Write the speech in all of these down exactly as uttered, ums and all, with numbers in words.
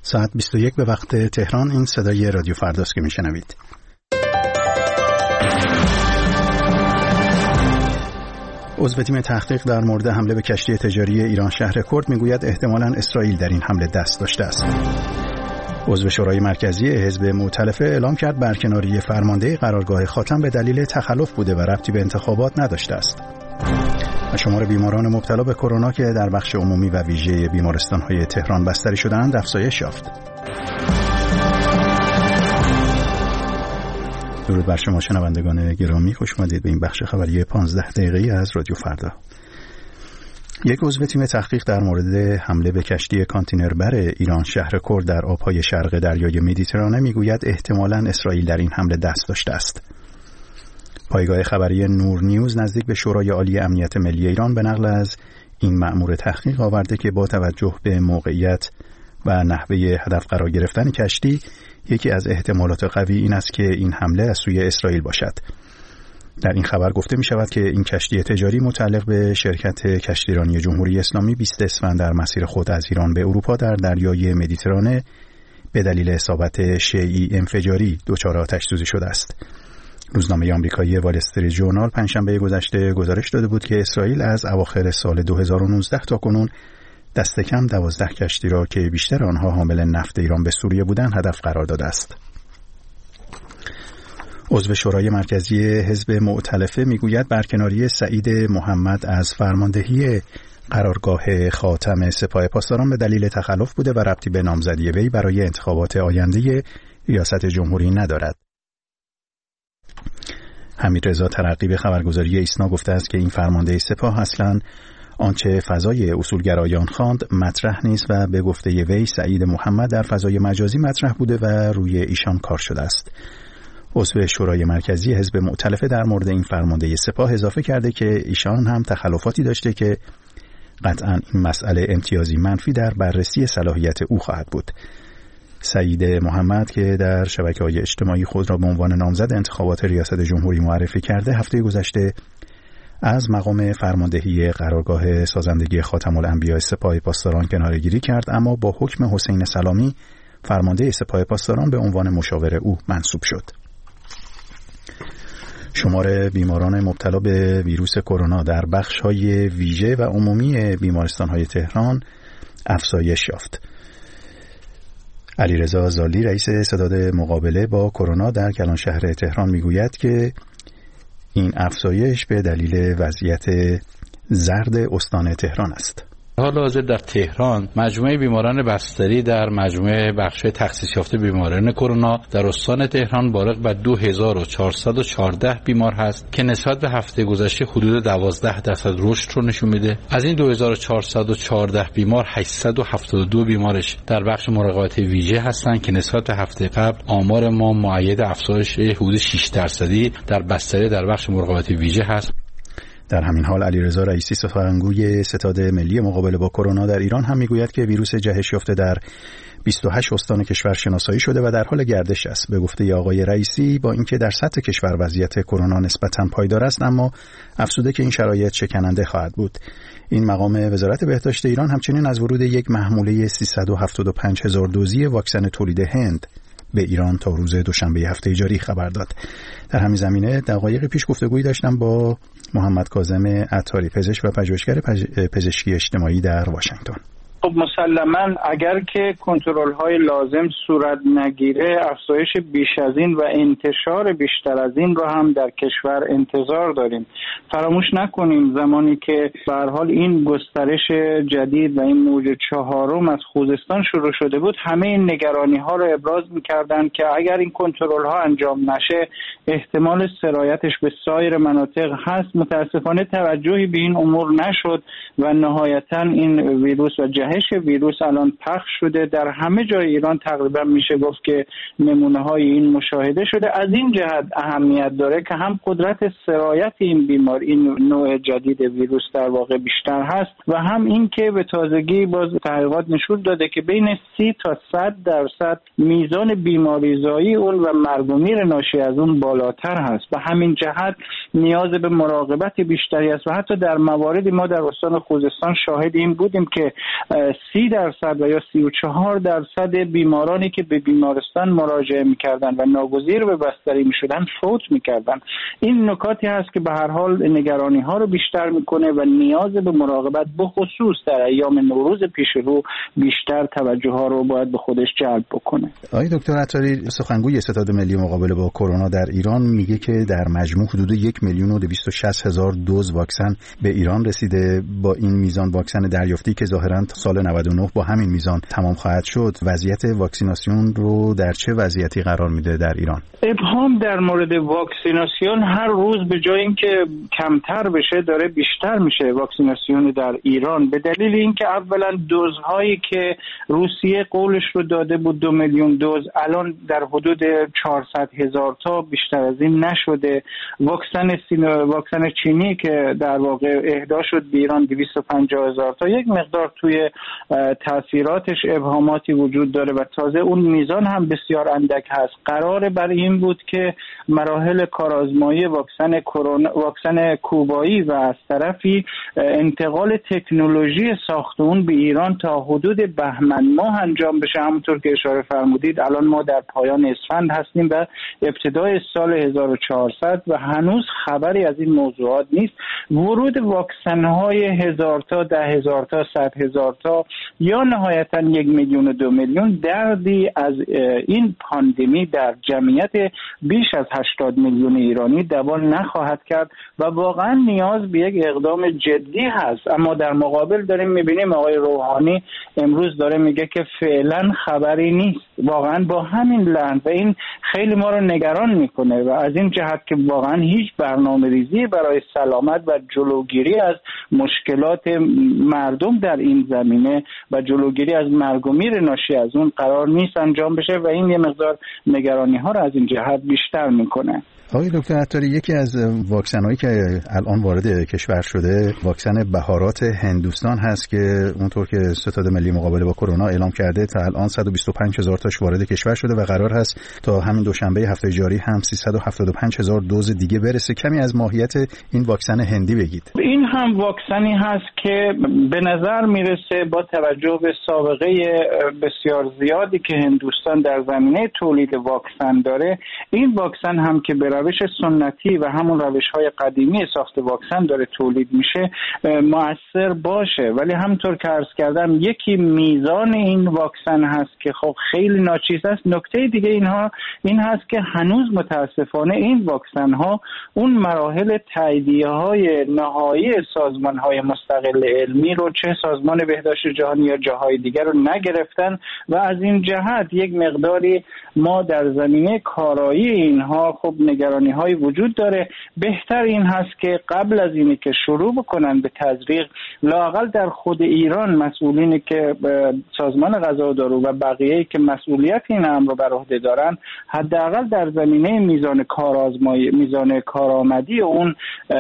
ساعت بیست و یک به وقت تهران. این صدای رادیو فرداست که میشنوید. عضو تیم تحقیق در مورد حمله به کشتی تجاری ایران شهر کرد میگوید احتمالاً اسرائیل در این حمله دست داشته است. عضو شورای مرکزی حزب مؤتلفه اعلام کرد برکناری فرمانده قرارگاه خاتم به دلیل تخلف بوده و ربطی به انتخابات نداشته است. و شمار بیماران مبتلا به کرونا که در بخش عمومی و ویژه بیمارستان‌های تهران بستری شدند افزایش یافت. درود بر شما شنوندگان گرامی، خوش آمدید به این بخش خبری پانزده دقیقه‌ای از رادیو فردا. یک عضو تیم تحقیق در مورد حمله به کشتی کانتینربر ایران شهر کرد در آبهای شرق دریای مدیترانه میگوید احتمالاً اسرائیل در این حمله دست داشته است. پایگاه خبری نور نیوز نزدیک به شورای عالی امنیت ملی ایران به نقل از این مأمور تحقیق آورده که با توجه به موقعیت و نحوه هدف قرار گرفتن کشتی، یکی از احتمالات قوی این است که این حمله از سوی اسرائیل باشد. در این خبر گفته می شود که این کشتی تجاری متعلق به شرکت کشتیرانی جمهوری اسلامی بیست اسفند در مسیر خود از ایران به اروپا در دریای مدیترانه به دلیل اصابت شیئی انفجاری دچار آتش سوزی شده است. روزنامه آمریکایی وال استریت ژورنال پنجشنبه گذشته گزارش داده بود که اسرائیل از اواخر سال دو هزار و نوزده تا کنون دست کم دوازده کشتی را که بیشتر آنها حامل نفت ایران به سوریه بودند هدف قرار داده است. عضو شورای مرکزی حزب مؤتلفه میگوید برکناری سعید محمد از فرماندهی قرارگاه خاتم سپاه پاسداران به دلیل تخلف بوده و ربطی به نامزدی وی برای انتخابات آینده ریاست جمهوری ندارد. حمیدرضا ترقی به خبرگزاری ایسنا گفته است که این فرمانده سپاه اصلاً آنچه فضای اصولگرایان خواند مطرح نیست و به گفته وی سعید محمد در فضای مجازی مطرح بوده و روی ایشان کار شده است. عضو شورای مرکزی حزب مؤتلفه در مورد این فرمانده سپاه اضافه کرده که ایشان هم تخلفاتی داشته که قطعاً این مسئله امتیازی منفی در بررسی صلاحیت او خواهد بود. سعید محمد که در شبکه‌های اجتماعی خود را به عنوان نامزد انتخابات ریاست جمهوری معرفی کرده، هفته گذشته از مقام فرماندهی قرارگاه سازندگی خاتم الانبیاء سپاه پاسداران کناره‌گیری کرد، اما با حکم حسین سلامی فرمانده سپاه پاسداران به عنوان مشاور او منصوب شد. شمار بیماران مبتلا به ویروس کرونا در بخش‌های ویژه و عمومی بیمارستان‌های تهران افزایش یافت. علیرضا زالی رئیس ستاد مقابله با کرونا در کلان شهر تهران میگوید که این افزایش به دلیل وضعیت زرد استان تهران است. حال حاضر در تهران مجموعه بیماران بستری در مجموعه بخش تخصیص یافته بیماران کرونا در استان تهران بالغ بر دو هزار و چهارصد و چهارده بیمار هست که نسبت به هفته گذشته حدود دوازده درصد رشد رو نشون میده. از این دو هزار و چهارصد و چهارده بیمار هشتصد و هفتاد و دو بیمارش در بخش مراقبت ویژه هستند که نسبت به هفته قبل آمار ما مؤید افزایش حدود شش درصدی در بستری در بخش مراقبت ویژه هست. در همین حال علیرضا رئیسی سخنگوی ستاد ملی مقابله با کرونا در ایران هم میگوید که ویروس جهش یافته در بیست و هشت استان کشور شناسایی شده و در حال گردش است. به گفته آقای رئیسی با اینکه در سطح کشور وضعیت کرونا نسبتاً پایدار است، اما افزوده که این شرایط شکننده خواهد بود. این مقام وزارت بهداشت ایران همچنین از ورود یک محموله سیصد و هفتاد و پنج هزار دوزی واکسن تولید هند به ایران تا روز دوشنبه هفته جاری خبر داد. در همین زمینه دقایق پیش گفتگویی داشتم با محمد کاظم عطاری، پزشک و پژوهشگر پزشکی اجتماعی در واشنگتن. خب مسلماً اگر که کنترل‌های لازم صورت نگیره افزایش بیش از این و انتشار بیشتر از این رو هم در کشور انتظار داریم. فراموش نکنیم زمانی که به هر حال این گسترش جدید و این موج چهارم از خوزستان شروع شده بود، همه این نگرانی‌ها رو ابراز می‌کردند که اگر این کنترل‌ها انجام نشه احتمال سرایتش به سایر مناطق هست. متأسفانه توجهی به این امور نشد و نهایتاً این ویروس و جهش ویروس الان پخش شده در همه جای ایران. تقریبا میشه گفت که نمونه های این مشاهده شده. از این جهت اهمیت داره که هم قدرت سرایت این بیمار، این نوع جدید ویروس در واقع بیشتر هست و هم این که به تازگی باز تحقیقات نشون داده که بین سی تا صد درصد میزان بیماریزایی اون و مرگ و میر ناشی از اون بالاتر هست و همین جهت نیاز به مراقبت بیشتری است و حتی در مواردی ما در استان خوزستان شاهد این بودیم که سی درصد و یا سی و چهار درصد بیمارانی که به بیمارستان مراجعه میکردن و ناگزیر به بستری میشدن فوت میکردن. این نکاتی هست که به هر حال نگرانی ها رو بیشتر میکنه و نیاز به مراقبت به خصوص در ایام نوروز پیش رو بیشتر توجه ها رو باید به خودش جلب بکنه. آقای دکتر عطاری، سخنگوی ستاد ملی مقابله با کرونا در ایران میگه که در مجموع حدود یک میلیون و دویست و شصت هزار دوز واکسن به ایران رسیده. با این میزان واکسن دریافتی که ظاهراً سال نود و نه با همین میزان تمام خواهد شد، وضعیت واکسیناسیون رو در چه وضعیتی قرار میده در ایران؟ ابهام در مورد واکسیناسیون هر روز به جای اینکه کمتر بشه داره بیشتر میشه واکسیناسیون در ایران، به دلیل اینکه اولا دوزهایی که روسیه قولش رو داده بود دو میلیون دوز الان در حدود چهارصد هزار تا، بیشتر از این نشده. واکسن واکسن چینی که در واقع اهدا شد به ایران دویست و پنجاه هزار تا، یک مقدار توی تاثیراتش ابهاماتی وجود داره و تازه اون میزان هم بسیار اندک هست. قرار بر این بود که مراحل کارآزمایی واکسن کرونا واکسن کوبایی و از طرفی انتقال تکنولوژی ساخت اون به ایران تا حدود بهمن ماه انجام بشه. همونطور که اشاره فرمودید الان ما در پایان اسفند هستیم و ابتدای سال هزار و چهارصد و هنوز خبری از این موضوعات نیست. ورود واکسن های هزار تا، ده هزار تا، صد هزار تا یا نهایتا یک میلیون و دو میلیون دردی از این پاندمی در جمعیت بیش از هشتاد میلیون ایرانی دوان نخواهد کرد و واقعا نیاز به یک اقدام جدی هست. اما در مقابل داریم میبینیم آقای روحانی امروز داره میگه که فعلا خبری نیست. واقعا با همین لحن و این خیلی ما رو نگران میکنه و از این جهت که واقعا هیچ برنامه ریزی برای سلامت و جلوگیری از مشکلات مردم در این زمینه و جلوگیری از مرگ و میر ناشی از اون قرار نیست انجام بشه و این یه مقدار نگرانی ها رو از این جهت بیشتر میکنه. آقای دکتر عطاری، یکی از واکسن‌هایی که الان وارد کشور شده واکسن بهارات هندوستان هست که اونطور که ستاد ملی مقابله با کرونا اعلام کرده تا الان صد و بیست و پنج هزار تاش وارد کشور شده و قرار هست تا همین دوشنبه هفته جاری هم سیصد و هفتاد و پنج هزار دوز دیگه برسه. کمی از ماهیت این واکسن هندی بگید. این هم واکسنی هست که به نظر میرسه با توجه به سابقه بسیار زیادی که هندوستان در زمینه تولید واکسن داره، این واکسن هم که به روش سنتی و همون روش‌های قدیمی ساخت واکسن داره تولید میشه مؤثر باشه. ولی همونطور که عرض کردم یکی میزان این واکسن هست که خب خیلی ناچیز است. نکته دیگه اینها این هست که هنوز متاسفانه این واکسن ها اون مراحل تاییدیه های نهایی سازمان های مستقل علمی رو، چه سازمان بهداشت جهانی یا جاهای دیگر رو نگرفتن و از این جهت یک مقداری ما در زمینه کارایی اینها خب نگرانی های وجود داره. بهتر این هست که قبل از اینی که شروع بکنن به تزریق، لااقل در خود ایران مسئولینی که سازمان غذا و دارو و بقیه‌ای که مسئولیت این امر رو بر عهده دارن حداقل در زمینه میزان کارآزمایی، میزان کارآمدی اون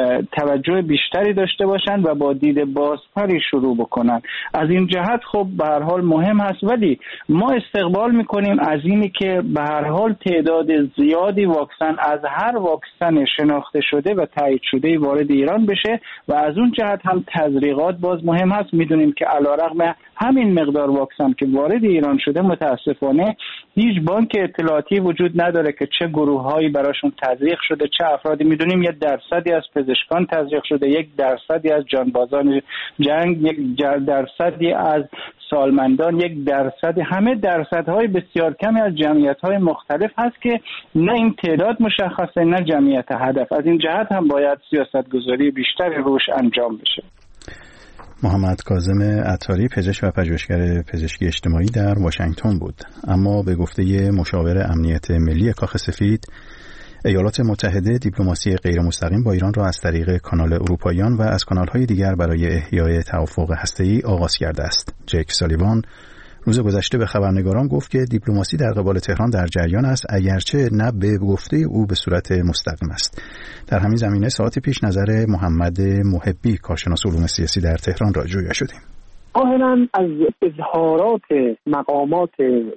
توجه بیشتری داشته باشن و با دید بازتری شروع بکنن. از این جهت خب به هر حال مهم هست، ولی ما استقبال میکنیم از اینی که به هر حال تعداد زیادی واکسن از هر واکسن شناخته شده و تایید شده وارد ایران بشه و از اون جهت هم تزریقات باز مهم هست. میدونیم که علیرغم همین مقدار واکسن که وارد ایران شده متاسفانه هیچ بانک اطلاعاتی وجود نداره که چه گروه‌هایی براشون تزریق شده، چه افرادی. میدونیم یک درصدی از پزشکان تزریق شده، یک درصدی از جانبازان جنگ، یک درصدی از سالمندان، یک درصد، همه درصدهای بسیار کمی از جمعیت‌های مختلف هست که نه این تعداد مشخصه نه جمعیت هدف. از این جهت هم باید سیاست‌گذاری بیشتری روش انجام بشه. محمد کاظم عطاری، پزشک و پژوهشگر پزشکی اجتماعی در واشنگتن بود. اما به گفته مشاور امنیت ملی کاخ سفید، ایالات متحده دیپلماسی غیر مستقیم با ایران را از طریق کانال اروپاییان و از کانال‌های دیگر برای احیای توافق هسته‌ای آغاز کرده است. جک سالیوان روز گذشته به خبرنگاران گفت که دیپلماسی در قبال تهران در جریان است، اگرچه نه به گفته او به صورت مستقیم است. در همین زمینه ساعتی پیش نظر محمد محبی، کارشناس علوم سیاسی در تهران را جویا شدیم. ظاهراً از اظهارات مقامات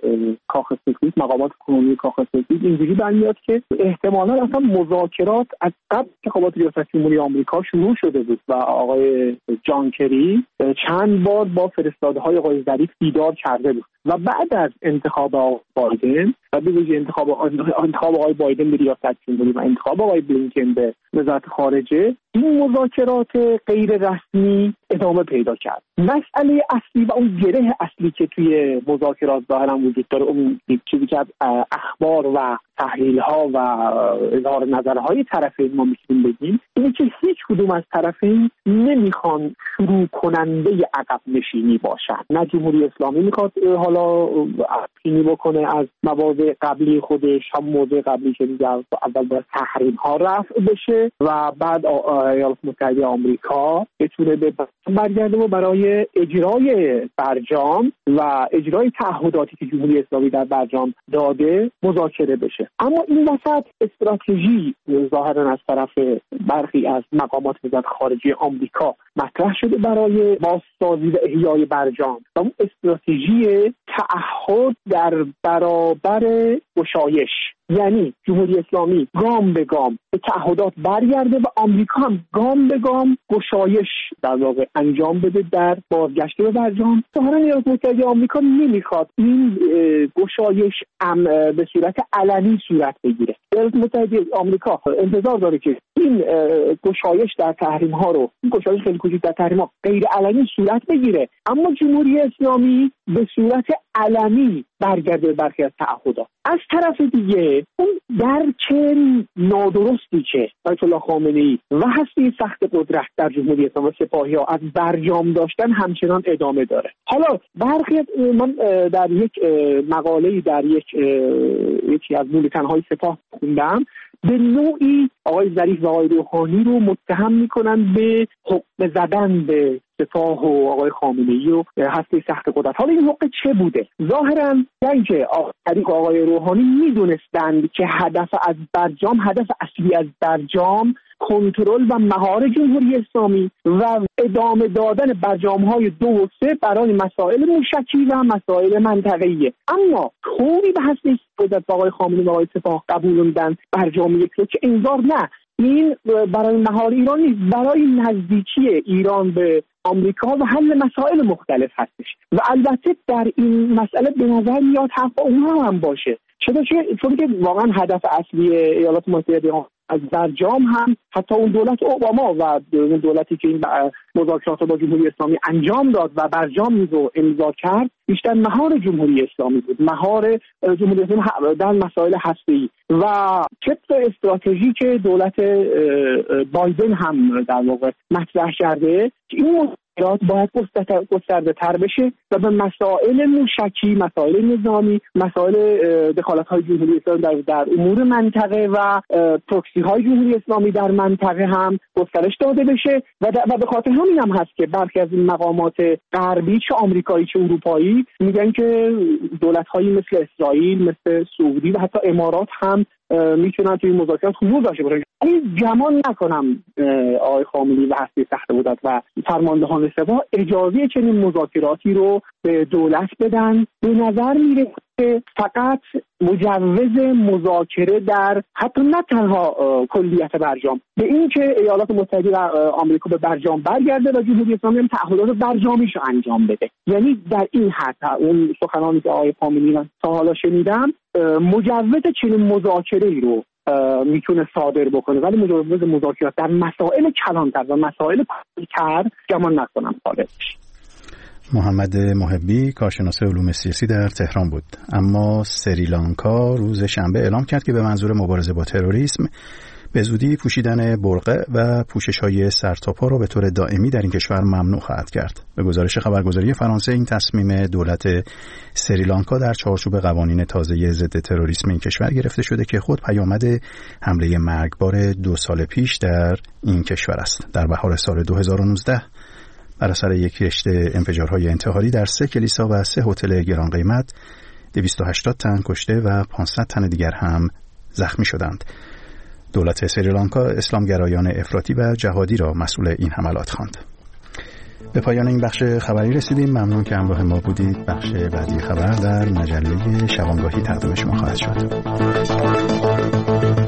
کاخ سفید، مقامات کنونی کاخ سفید اینجوری برمیاد که احتمالاً اصلا مذاکرات از قبل انتخابات ریاست جمهوری آمریکا شروع شده بود و آقای جان کری چند بار با فرستاده‌های آقای ظریف دیدار کرده بود و بعد از انتخاب آقای بایدن و به ویژه انتخاب انتخاب آقای بایدن به ریاست جمهوری و انتخاب آقای بلینکن به وزارت خارجه، این مذاکرات غیر رسمی ادامه پیدا کرد. مسئله اصلی و اون گره اصلی که توی مذاکرات ظاهرا وجود داره، اون چیزی که از اخبار و تحلیل‌ها و اظهار نظرهای طرفین ما میتونیم بگیم، اینه که هیچ کدوم از طرفین نمیخوان شروع کننده عقب نشینی باشن. نه جمهوری اسلامی میخواد حالا عقب بکنه از مواضع قبلی خودش، هم موضع قبلی که دیگه اول باید تحریم‌ها رفع بشه و بعد ایالات متحده آمریکا بتونه به برگرده و برای اجرای برجام و اجرای تعهداتی که جمهوری اسلامی در برجام داده مذاکره بشه. اما این وسط استراتژی ظاهرا از طرف برخی از مقامات وزارت خارجه آمریکا مطرح شده برای بازسازی و احیای برجام و اون استراتژی تعهد در برابر گشایش، یعنی جمهوری اسلامی گام به گام به تعهدات برگرده و آمریکا هم گام به گام گشایش در واقع انجام بده در بازگشت به برجام. ظاهرا ایالات متحده آمریکا نمیخواد این گشایش به صورت علنی صورت بگیره. ایالات متحده آمریکا انتظار داره که این گشایش در تحریم ها رو، این گشایش خیلی کوچیک در تحریم ها غیر علنی صورت بگیره، اما جمهوری اسلامی به صورت علنی برگرده به برخی از تعهدات. از طرف دیگه اون درک نادرستی که آیت الله خامنه‌ای و هسته سخت قدرت در جمهوری اسلامی و سپاهی‌ها از برجام داشتن همچنان ادامه داره. حالا برخی من در یک مقاله‌ای در یک یکی از بولتن‌های سپاه خوندم، به نوعی آقای ظریف و آقای روحانی رو متهم میکنن به حقه زدن به سپاه و آقای خامنه‌ای و هسته سخت قدرت. حالا این حقه چه بوده؟ ظاهراً اینکه آقای آقای روحانی میدونستند که هدف از برجام، هدف اصلی از برجام کنترل و مهار جمهوری اسلامی و ادامه دادن برجام‌های دو و سه برای مسائل موشکی و مسائل منطقه‌ایه. اما طوری به هسته قدرت آقای خامنه‌ای و آقای سپاه قبولوندن برجام یک رو که انگار نه، این برای مهار ایران نیست، برای نزدیکی ایران به آمریکا و حل مسائل مختلف هستش. و البته در این مسئله به نظر میاد حق اونها هم باشه، چرا چون که واقعا هدف اصلی ایالات متحده از برجام هم حتی اون دولت اوباما و اون دولتی که این مذاکرات با جمهوری اسلامی انجام داد و برجام رو امضا کرد، بیشتر مهار جمهوری اسلامی بود، مهار جمهوری اسلامی در مسائل هسته‌ای و طبق استراتژی که دولت بایدن هم در واقع مطرح کرده که این مذاکرات باید گسترده تر بشه و به مسائل موشکی، مسائل نظامی، مسائل دخالت های جمهوری اسلامی در, در امور منطقه و پروکسی های جمهوری اسلامی در منطقه هم گسترش داده بشه و, و به خاطر همین هم هست که برخی از این مقامات غربی چه آمریکایی چه اروپایی میگن که دولت هایی مثل اسرائیل، مثل سعودی و حتی امارات هم میتونن توی مذاکرات حضور داشته باشن. ولی گمان نکنم آقای خامنه‌ای و هسته سخت قدرت و فرماندهان سپاه اجازه چنین مذاکراتی رو به دولت بدن. به نظر میره که فقط مجوز مذاکره در حتی نه تنها کلیت برجام، به این که ایالات متحده آمریکا به برجام برگرده و جمهوری اسلامی هم تعهدات برجامیش رو انجام بده. یعنی در این حد اون سخنانی که آقای خامنه‌ای تا حالا شنیدم مجوز چنین مذاکره‌ای رو میتونه صادر بکنه، ولی مجوز مذاکرات در مسائل کلانتر و مسائل پرتر گمان نکنم صادر بشه. محمد محبی کارشناس علوم سیاسی در تهران بود. اما سریلانکا روز شنبه اعلام کرد که به منظور مبارزه با تروریسم به زودی پوشیدن برقع و پوشش‌های سرتاپا را به طور دائمی در این کشور ممنوع خواهد کرد. به گزارش خبرگزاری فرانسه این تصمیم دولت سریلانکا در چارچوب قوانین تازه ضد تروریسم این کشور گرفته شده که خود پیامد حمله مرگبار دو سال پیش در این کشور است. در بهار سال دو هزار و نوزده بر اثر یک رشته انفجارهای انتحاری در سه کلیسا و سه هتل گران قیمت دویست و هشتاد تن کشته و پانصد تن دیگر هم زخمی شدند. دولت سریلانکا اسلامگرایان افراطی و جهادی را مسئول این حملات خواند. به پایان این بخش خبری رسیدیم. ممنون که همراه ما بودید. بخش بعدی خبر در مجله شبانگاهی تقدیم شما خواهد شد.